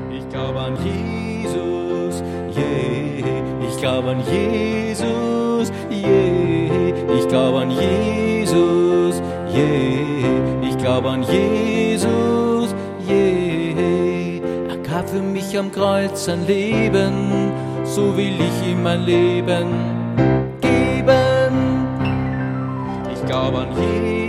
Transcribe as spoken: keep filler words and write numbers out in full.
Ich glaube an Jesus, yeah. Ich glaube an Jesus, yeah. Ich glaube an Jesus, yeah. Ich glaube an Jesus, yeah. Er gab für mich am Kreuz sein Leben, so will ich ihm mein Leben geben. Ich glaube an Jesus.